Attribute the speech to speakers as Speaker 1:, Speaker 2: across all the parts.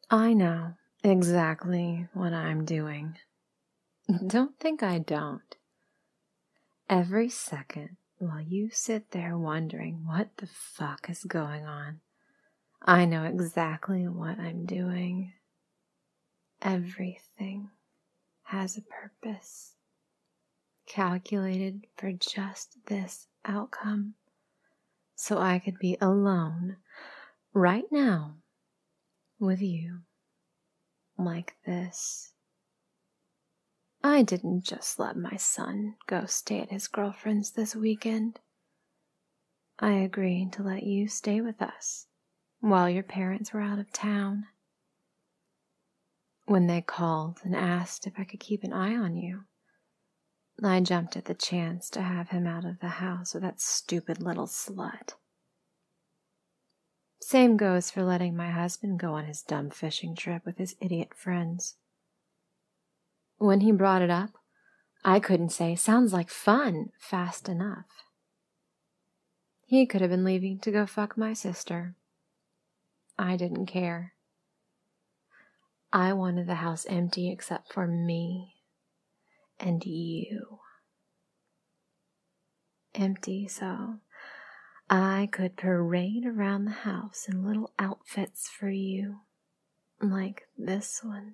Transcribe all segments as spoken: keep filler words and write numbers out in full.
Speaker 1: I know exactly what I'm doing. Don't think I don't. Every second while you sit there wondering what the fuck is going on, I know exactly what I'm doing. Everything has a purpose, calculated for just this outcome, so I could be alone right now with you, like this. I didn't just let my son go stay at his girlfriend's this weekend. I agreed to let you stay with us while your parents were out of town. When they called and asked if I could keep an eye on you, I jumped at the chance to have him out of the house with that stupid little slut. Same goes for letting my husband go on his dumb fishing trip with his idiot friends. When he brought it up, I couldn't say, "Sounds like fun," fast enough. He could have been leaving to go fuck my sister. I didn't care. I wanted the house empty except for me and you. Empty so I could parade around the house in little outfits for you, like this one.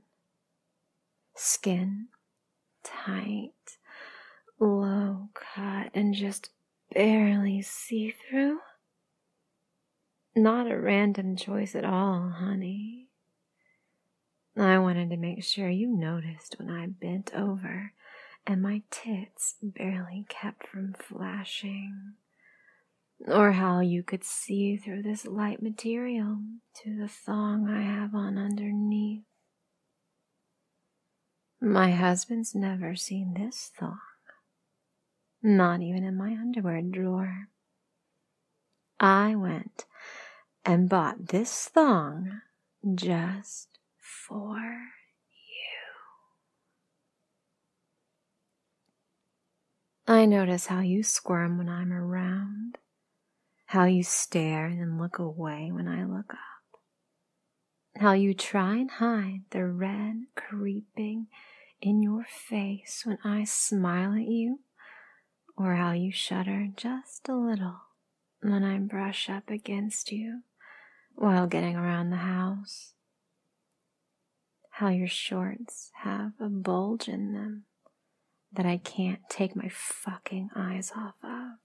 Speaker 1: Skin tight, low cut, and just barely see-through. Not a random choice at all, honey. I wanted to make sure you noticed when I bent over and my tits barely kept from flashing, or how you could see through this light material to the thong I have on underneath. My husband's never seen this thong, not even in my underwear drawer. I went and bought this thong just for you. I notice how you squirm when I'm around, how you stare and then look away when I look up, how you try and hide the red creeping in your face when I smile at you, or how you shudder just a little when I brush up against you while getting around the house, how your shorts have a bulge in them that I can't take my fucking eyes off of.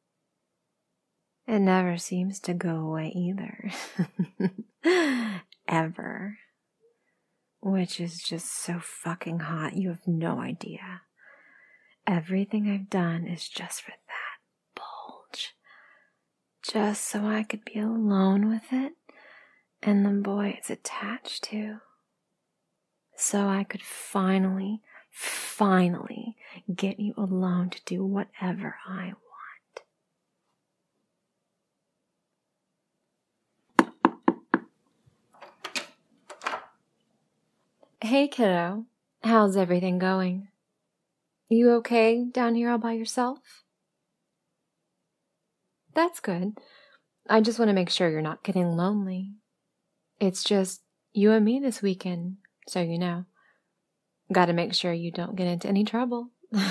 Speaker 1: It never seems to go away either. Ever. Which is just so fucking hot, you have no idea. Everything I've done is just for that bulge. Just so I could be alone with it and the boy it's attached to. So I could finally, finally get you alone to do whatever I want. Hey kiddo, how's everything going? You okay down here all by yourself? That's good. I just want to make sure you're not getting lonely. It's just you and me this weekend, so you know. Got to make sure you don't get into any trouble.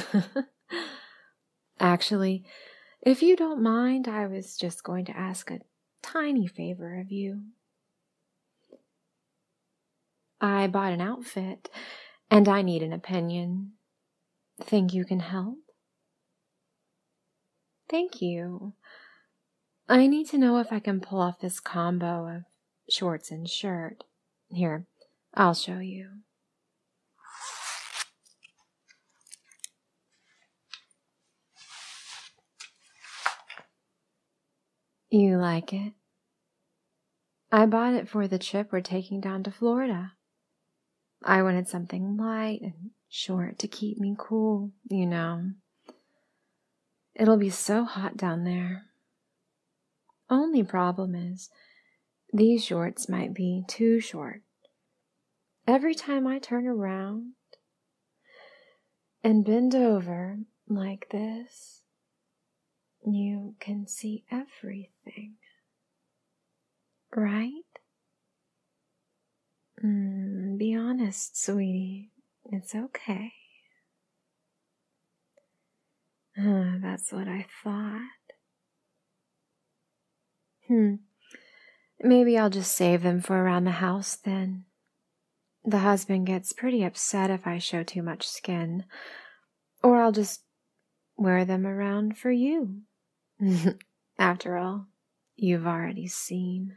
Speaker 1: Actually, if you don't mind, I was just going to ask a tiny favor of you. I bought an outfit, and I need an opinion. Think you can help? Thank you. I need to know if I can pull off this combo of shorts and shirt. Here, I'll show you. You like it? I bought it for the trip we're taking down to Florida. I wanted something light and short to keep me cool, you know. It'll be so hot down there. Only problem is, these shorts might be too short. Every time I turn around and bend over like this, you can see everything, right? Mm. honest, sweetie. It's okay. Uh, that's what I thought. Hmm. Maybe I'll just save them for around the house then. The husband gets pretty upset if I show too much skin. Or I'll just wear them around for you. After all, you've already seen.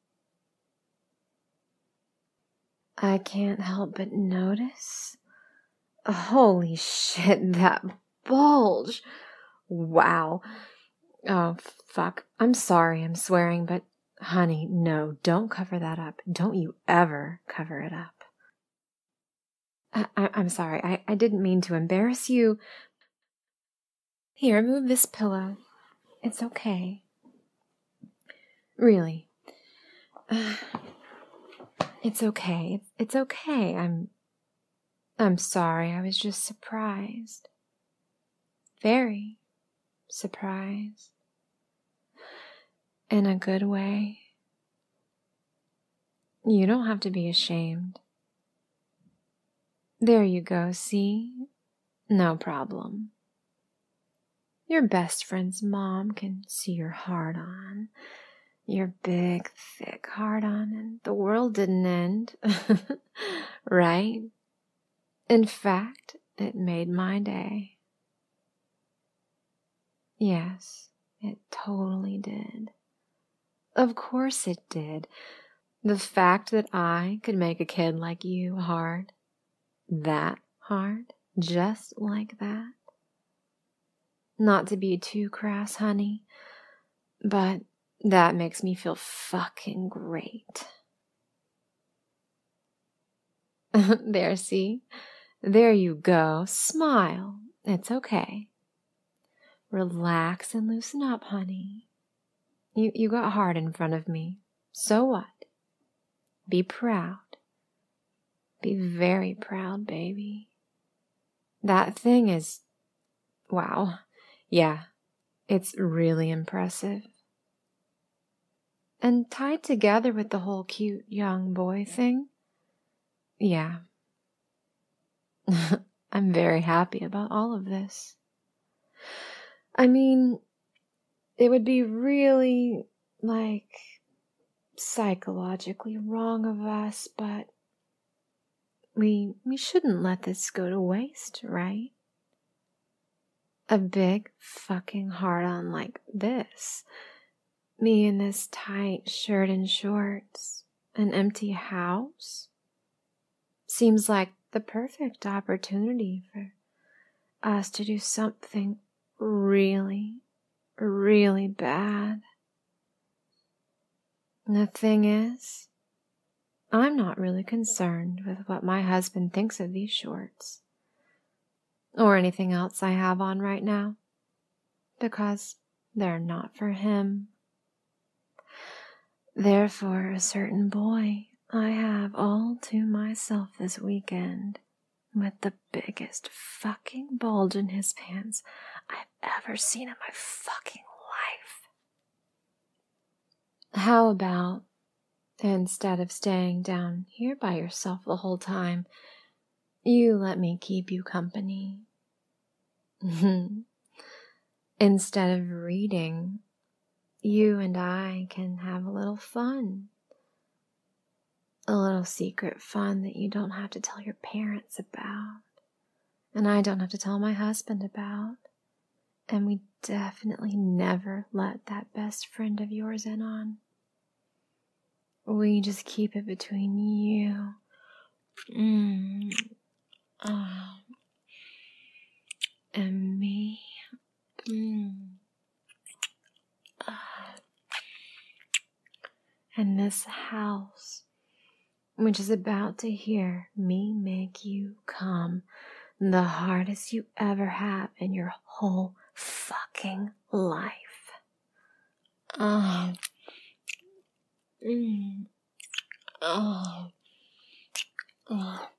Speaker 1: I can't help but notice. Holy shit, that bulge. Wow. Oh, fuck. I'm sorry I'm swearing, but honey, no, don't cover that up. Don't you ever cover it up. I, I, I'm sorry. I, I didn't mean to embarrass you. Here, move this pillow. It's okay. Really. Uh, it's okay. It's okay. I'm... I'm sorry. I was just surprised. Very surprised. In a good way. You don't have to be ashamed. There you go, see? No problem. Your best friend's mom can see your heart on. Your big, thick heart on, and the world didn't end. Right? In fact, it made my day. Yes, it totally did. Of course it did. The fact that I could make a kid like you hard, that hard, just like that. Not to be too crass, honey, but that makes me feel fucking great. There, see? There you go. Smile. It's okay. Relax and loosen up, honey. You, you got hard in front of me. So what? Be proud. Be very proud, baby. That thing is... wow. Yeah, it's really impressive. And tied together with the whole cute young boy thing? Yeah. I'm very happy about all of this. I mean, it would be really, like, psychologically wrong of us, but we we shouldn't let this go to waste, right? A big fucking hard-on like this. Me in this tight shirt and shorts. An empty house. Seems like the perfect opportunity for us to do something really, really bad. And the thing is, I'm not really concerned with what my husband thinks of these shorts. Or anything else I have on right now. Because they're not for him. They're for a certain boy I have all to myself this weekend. With the biggest fucking bulge in his pants I've ever seen in my fucking life. How about, instead of staying down here by yourself the whole time, you let me keep you company? Instead of reading, you and I can have a little fun. A little secret fun that you don't have to tell your parents about. And I don't have to tell my husband about. And we definitely never let that best friend of yours in on. We just keep it between you. Mm. Oh. And me. Mm. Oh. And this house, which is about to hear me make you come the hardest you ever have in your whole fucking life. Oh. Mm. Oh. Oh.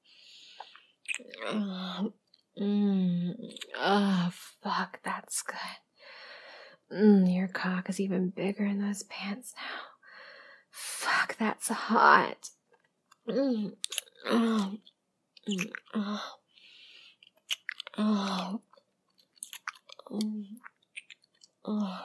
Speaker 1: Oh. Mm. Oh, fuck, that's good. Mm, your cock is even bigger in those pants now. Fuck, that's hot. Mm. Oh, oh, oh, oh,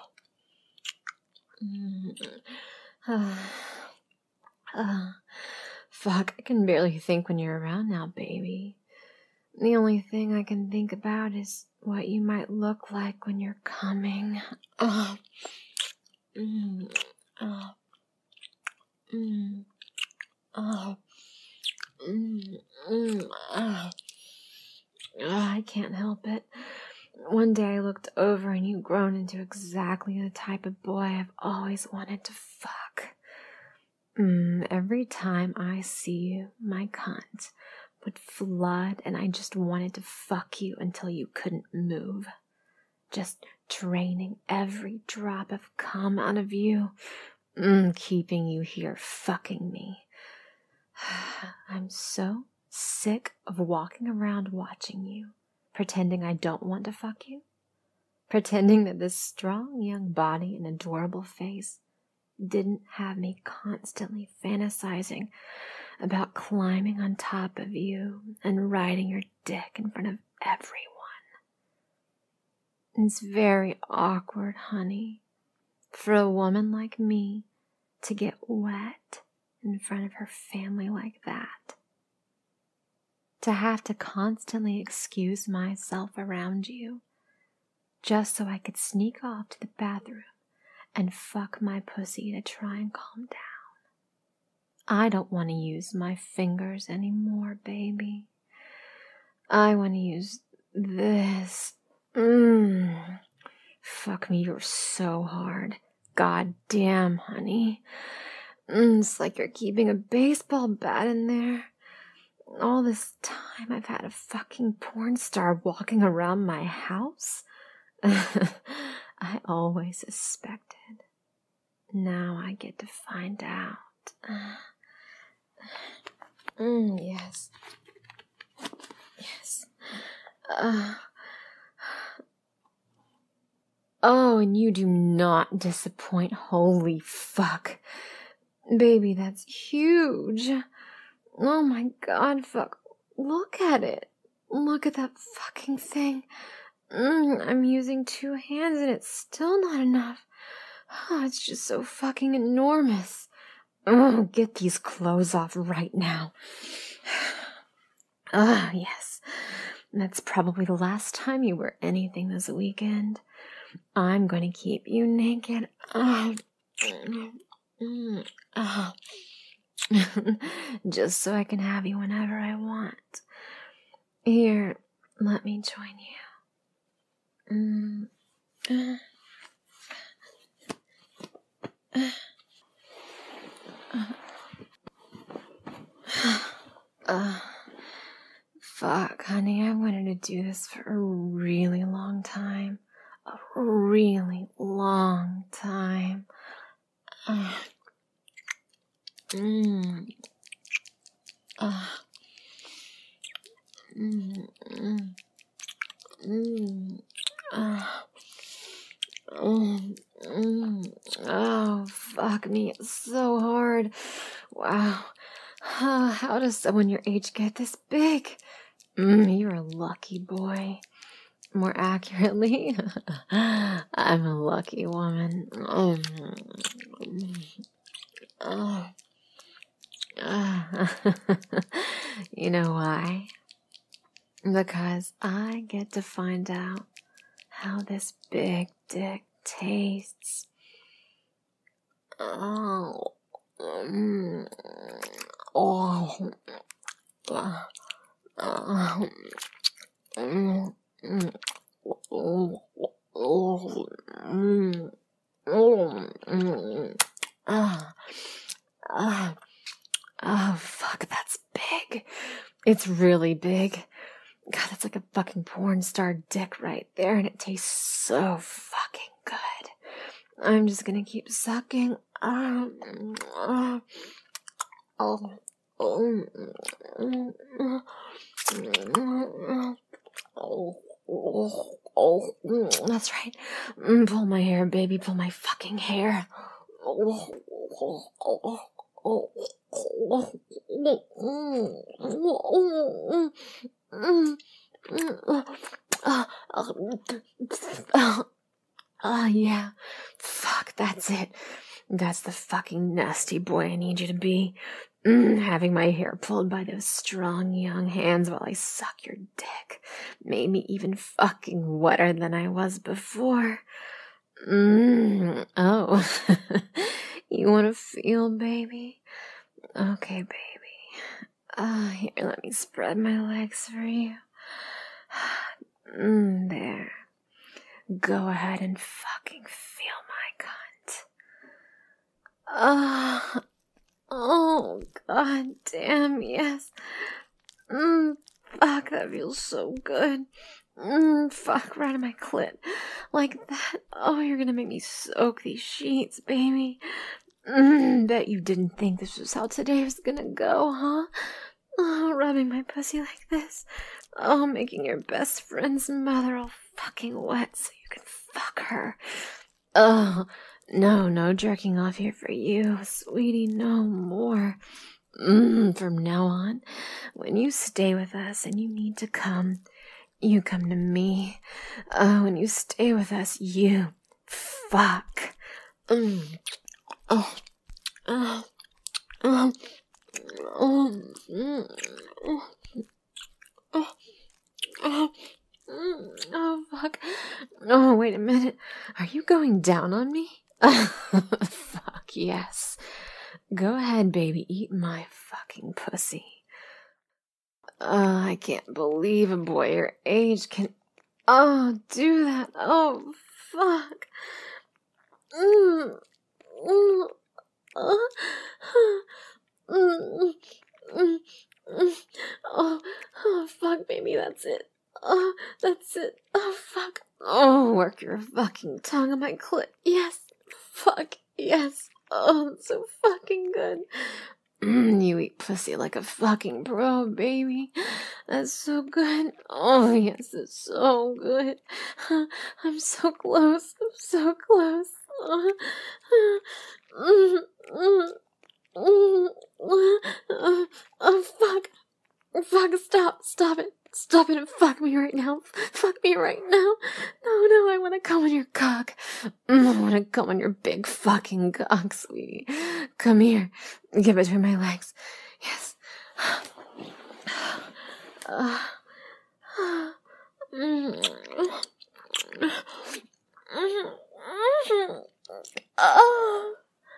Speaker 1: oh. Uh, fuck, I can barely think when you're around now, baby. The only thing I can think about is what you might look like when you're coming. Oh, mm, oh, mm, oh, mm, mm, oh. Oh, I can't help it. One day I looked over and you'd grown into exactly the type of boy I've always wanted to fuck. Mm, every time I see you, my cunt would flood and I just wanted to fuck you until you couldn't move. Just draining every drop of cum out of you, mm, keeping you here fucking me. I'm so sick of walking around watching you, pretending I don't want to fuck you, pretending that this strong young body and adorable face didn't have me constantly fantasizing about climbing on top of you and riding your dick in front of everyone. It's very awkward, honey, for a woman like me to get wet in front of her family like that. To have to constantly excuse myself around you just so I could sneak off to the bathroom and fuck my pussy to try and calm down. I don't want to use my fingers anymore, baby. I want to use this. Mmm. Fuck me, you're so hard. God damn, honey. Mm, it's like you're keeping a baseball bat in there. All this time I've had a fucking porn star walking around my house. I always suspected. Now I get to find out. Mm, yes. Yes. Uh, oh, and you do not disappoint. Holy fuck. Baby, that's huge. Oh my god, fuck. Look at it. Look at that fucking thing. Mm, I'm using two hands and it's still not enough. Oh, it's just so fucking enormous. Oh, get these clothes off right now. Ah, oh, yes. That's probably the last time you wear anything this weekend. I'm going to keep you naked. Oh. Oh. Just so I can have you whenever I want. Here, let me join you. Mm. Uh. Uh, fuck, honey, I wanted to do this for a really long time. A really long time. Uh, mm, uh, mm, mm, mm, uh, mm, mm, oh, fuck me, it's so hard. Wow. Uh, how does someone your age get this big? Mm, you're a lucky boy. More accurately, I'm a lucky woman. Mm. Oh. Uh. You know why? Because I get to find out how this big dick tastes. Oh. Mm. Oh. Uh. Uh. Mm. Mm. Oh, oh, mm, oh, mm, ah, ah, oh, fuck, that's big. It's really big. God, that's like a fucking porn star dick right there, and it tastes so fucking good. I'm just gonna keep sucking. Ah, ah, oh, oh, mm, mm, mm, oh. Oh, oh, mm, that's right. Mm, pull my hair, baby. Pull my fucking hair. Oh, oh, oh, oh, oh, Oh, yeah. Fuck, that's it. That's the fucking nasty boy I need you to be. Mm, having my hair pulled by those strong young hands while I suck your dick made me even fucking wetter than I was before. Mm, oh, you want to feel, baby? Okay, baby. Uh, here, let me spread my legs for you. Mm, there. Go ahead and fucking feel my cunt. Ah. Uh, Oh, god damn, yes. Mmm, fuck, that feels so good. Mmm, fuck, right in my clit. Like that. Oh, you're gonna make me soak these sheets, baby. Mmm, bet you didn't think this was how today was gonna go, huh? Oh, rubbing my pussy like this. Oh, making your best friend's mother all fucking wet so you can fuck her. Oh, no, no jerking off here for you, sweetie, no more. Mm, from now on, when you stay with us and you need to come, you come to me. Uh, when you stay with us, you fuck. Mm. Oh, oh, oh, oh, mm, oh, oh, oh. Oh, fuck. Oh, wait a minute. Are you going down on me? Fuck, yes. Go ahead, baby. Eat my fucking pussy. Uh, I can't believe a boy your age can... Oh, do that. Oh, fuck. Mm. Mm. Uh. Mm. Mm. Mm. Oh, oh, fuck, baby, that's it. Oh, that's it. Oh, fuck. Oh, work your fucking tongue on my clit. Yes. Fuck. Yes. Oh, it's so fucking good. Mm, you eat pussy like a fucking pro, baby. That's so good. Oh, yes, it's so good. I'm so close. I'm so close. Oh, mm, mm, mm, oh, oh, fuck. Fuck, stop. Stop it. Stop it and fuck me right now. Fuck me right now. No, no, I want to come on your cock. I want to come on your big fucking cock, sweetie. Come here. Get between my legs. Yes. Uh, oh.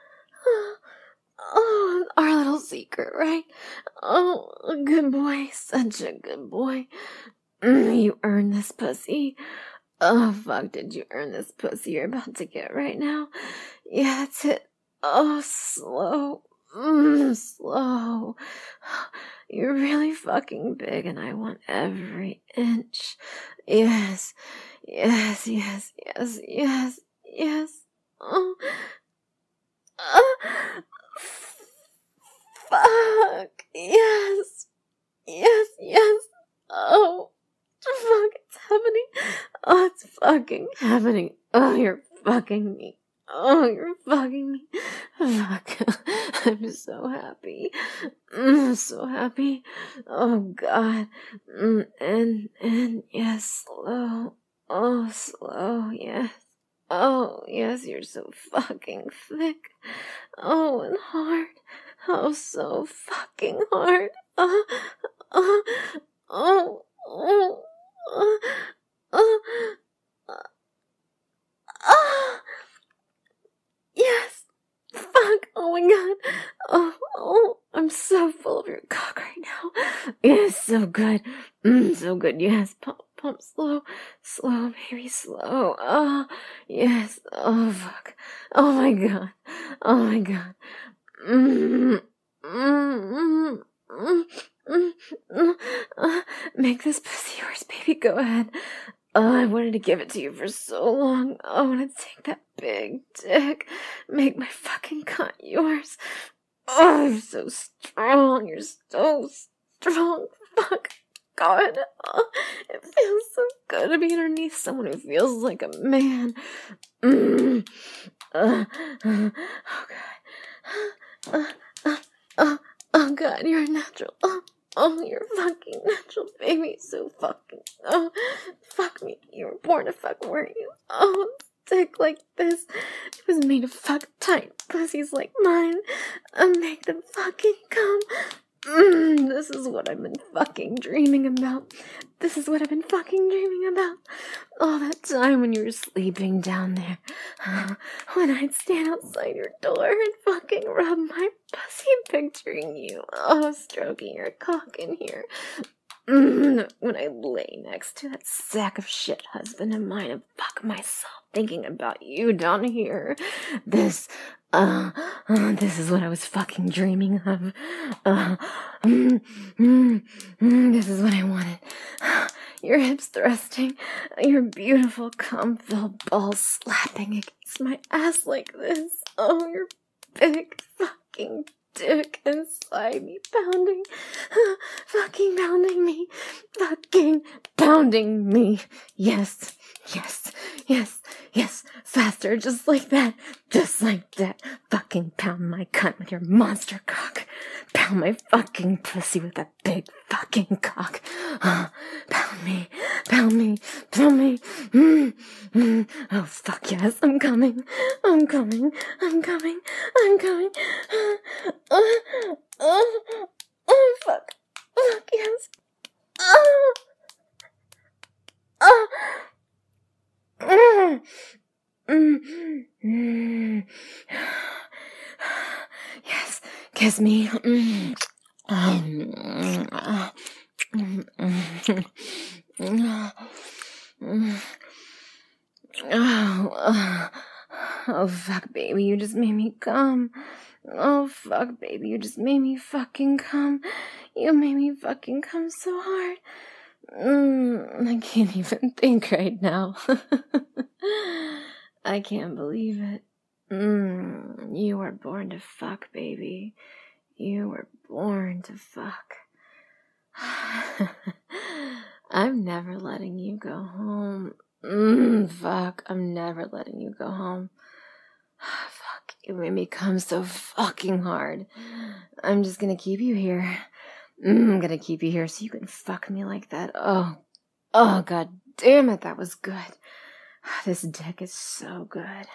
Speaker 1: Oh, our little secret, right? Oh, a good boy. Such a good boy. Mm, you earned this pussy. Oh, fuck, did you earn this pussy you're about to get right now? Yeah, that's it. Oh, slow. Mm, slow. You're really fucking big and I want every inch. Yes, yes, yes, yes, yes, yes. Oh. Uh, fuck. Yes. Yes, yes. Oh. Fuck, it's happening. Oh, it's fucking happening. Oh, you're fucking me. Oh, you're fucking me. Fuck. I'm so happy. I'm so happy. Oh, God. Mm, and, and, yes, slow. Oh, slow, yes. Oh, yes, you're so fucking thick. Oh, and hard. Oh, so fucking hard. Oh, oh, oh, oh, oh, oh, oh. Yes. Fuck. Oh my god. Oh, oh, I'm so full of your cock right now. Yes, so good. Mm, so good. Yes, pump, pump, slow, slow, baby, slow. Oh, yes. Oh, fuck. Oh my god. Oh my god. Mm, mm, mm, mm, mm, mm. Uh, make this pussy yours, baby. Go ahead. Oh, I wanted to give it to you for so long. I want to take that big dick. Make my fucking cunt yours. Oh, you're so strong. You're so strong. Fuck. God. Oh, it feels so good to be underneath someone who feels like a man. Mm. Uh, uh, oh, God. Uh, uh, uh, Oh God, you're a natural. Oh, oh, you're fucking natural, baby. So fucking. Oh, fuck me. You were born to fuck, weren't you? Oh, dick like this. It was made to fuck tight pussies like mine. And make them fucking come. Mm, this is what I've been fucking dreaming about. This is what I've been fucking dreaming about. All that time when you were sleeping down there. When I'd stand outside your door and fucking rub my pussy, picturing you. Oh, stroking your cock in here. Mm, when I lay next to that sack of shit husband of mine and fuck myself thinking about you down here. This, uh, uh this is what I was fucking dreaming of. Uh, mm, mm, mm, this is what I wanted. Your hips thrusting, your beautiful cum-filled balls slapping against my ass like this. Oh, your big fucking dick inside me, pounding, fucking pounding me, fucking pounding me. Yes, yes, yes, yes, faster, just like that, just like that. Fucking pound my cunt with your monster cock. Pound my fucking pussy with that big fucking cock. Uh, pound me, pound me, pound me. Mm, mm. Oh, fuck yes, I'm coming, I'm coming, I'm coming, I'm coming. Uh, uh, uh, oh, fuck, fuck yes. Oh, oh. Mm, mm, mm. Yes, kiss me. Mm. Um, uh, mm, mm, mm. Oh, uh, oh, fuck, baby, you just made me come. Oh, fuck, baby, you just made me fucking come. You made me fucking come so hard. Mm, I can't even think right now. I can't believe it. Mm, you were born to fuck, baby. You were born to fuck. I'm never letting you go home. Mm, fuck, I'm never letting you go home. Fuck, you made me come so fucking hard. I'm just gonna keep you here. Mm, I'm gonna keep you here so you can fuck me like that. Oh, oh, god damn it, that was good. This dick is so good.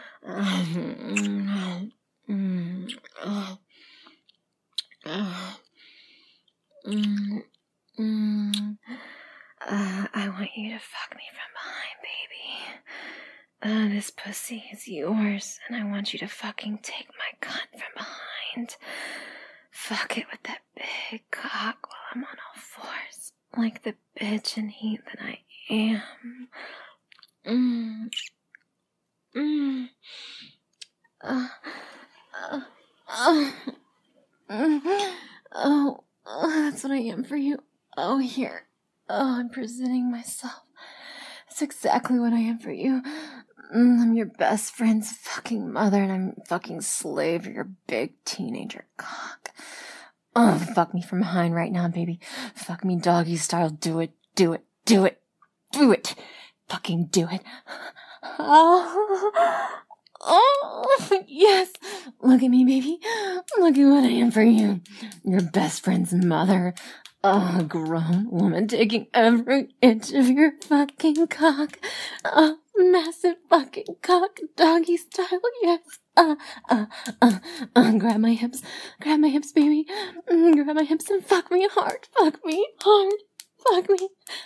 Speaker 1: Mm, mm, oh, oh, mm, mm. Uh, I want you to fuck me from behind, baby. Uh, this pussy is yours, and I want you to fucking take my cunt from behind. Fuck it with that big cock while I'm on all fours, like the bitch and heat that I am. Mm. Mm. Uh, uh, uh, mm. Oh, oh, that's what I am for you. Oh, here. Oh, I'm presenting myself. That's exactly what I am for you. Mm, I'm your best friend's fucking mother, and I'm fucking slave to your big teenager cock. Oh, fuck me from behind right now, baby. Fuck me doggy style. Do it, do it, do it, do it. Fucking do it. Oh, oh, yes. Look at me, baby. Look at what I am for you. Your best friend's mother. Oh, a grown woman taking every inch of your fucking cock. A massive fucking cock, doggy style, yes. Uh, uh, uh, uh, grab my hips, grab my hips, baby. Mm, grab my hips and fuck me hard, fuck me hard, fuck me.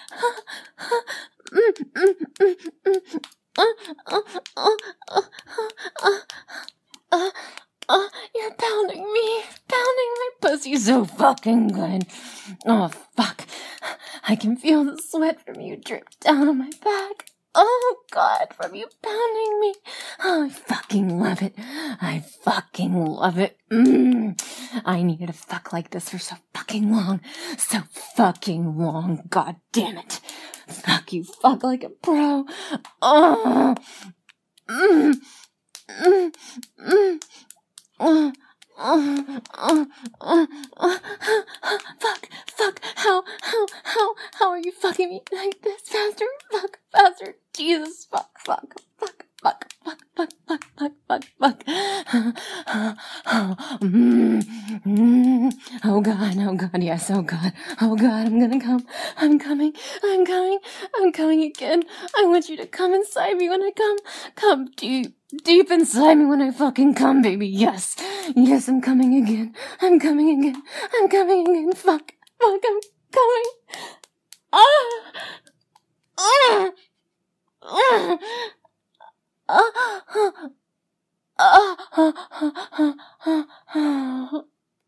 Speaker 1: Mm, mm, mm, mm. Uh, uh, uh, uh, uh, uh, uh, you're pounding me, pounding my pussy so fucking good. Oh, fuck. I can feel the sweat from you drip down on my back. Oh, God, from you pounding me. Oh, I fucking love it. I fucking love it. Mm. I needed to fuck like this for so fucking long. So fucking long. God damn it. Fuck you. Fuck like a pro. Oh. Mm. Mm. Mm. Uh, uh, uh, uh, uh, uh, fuck, fuck, how, how, how, how are you fucking me like this? Faster, fuck, faster, Jesus, fuck, fuck, fuck, fuck, fuck, fuck, fuck, fuck, fuck, fuck. Mm, mm, God, oh God, yes, oh God, oh God, I'm gonna come, I'm coming, I'm coming, I'm coming again. I want you to come inside me when I come, come deep, deep inside me when I fucking come, baby, yes, yes, I'm coming again, I'm coming again, I'm coming again, fuck, fuck, I'm coming, ah, ah, ah, ah, ah, ah, ah, ah.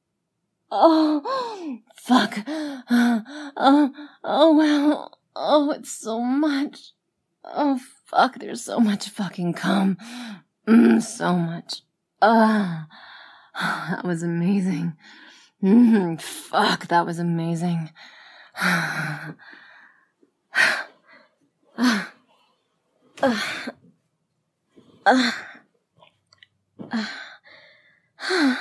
Speaker 1: Oh, fuck. Oh, oh, wow. Oh, it's so much. Oh, fuck, there's so much fucking cum. Mm, so much. Ah, oh, that was amazing. Mm, fuck, that was amazing. Ah, ah, ah, ah, ah.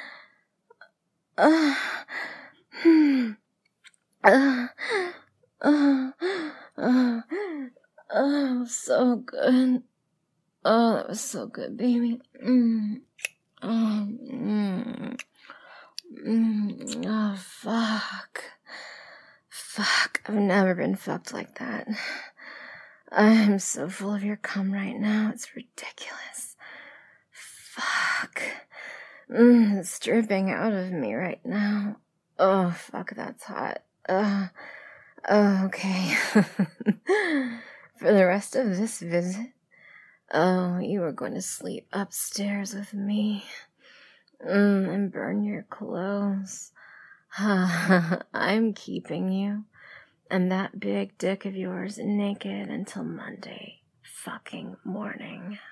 Speaker 1: Uh, hmm, uh, uh, uh, oh, so good. Oh, that was so good, baby. Mm. Oh, mm. Mm. Oh, fuck. Fuck. I've never been fucked like that. I'm so full of your cum right now. It's ridiculous. Fuck. Mm, it's dripping out of me right now. Oh, fuck, that's hot. Uh, oh, okay. For the rest of this visit, oh, you are going to sleep upstairs with me. Mm, and burn your clothes. I'm keeping you and that big dick of yours naked until Monday fucking morning.